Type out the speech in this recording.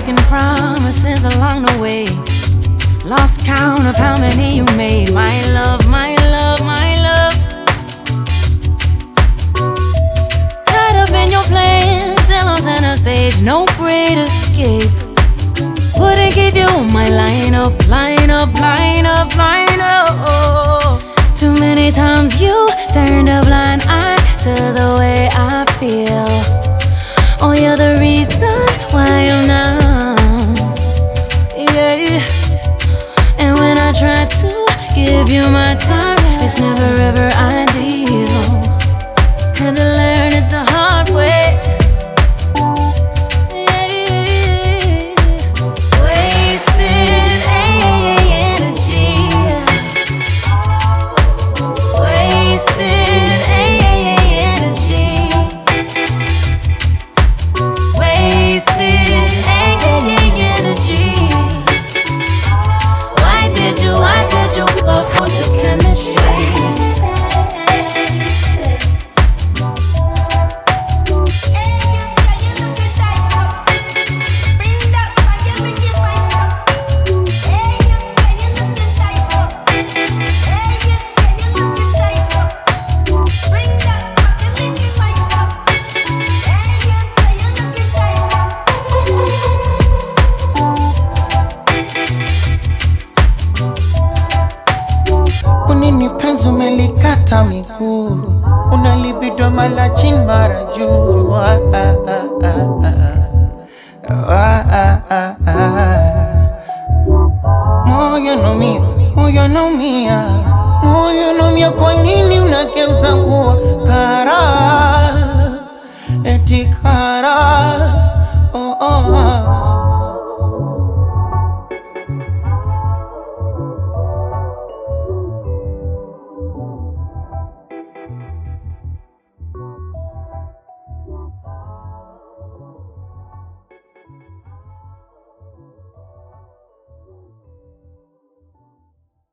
broken promises along the way. Lost count of how many you made. My love, my love, my love. Tied up in your plans, still on center stage, no great escape. Wouldn't give you my line up, line up, line up, line up. Too many times you turned a blind eye to the way I feel. Oh, you're the reason why I'm numb. Yeah. And when I try to give you my time, it's never ever ideal. Had to learn it the hard way. Yeah. Wasted energy. Wasted energy. Wasted energy. Why did you fuck with the chemistry? Kunini penzi umelikata miguu, unalibido mara chini mara juu. Moyo naumia, moyo naumia, moyo naumia. Kwa nini unageuza kuwa kara?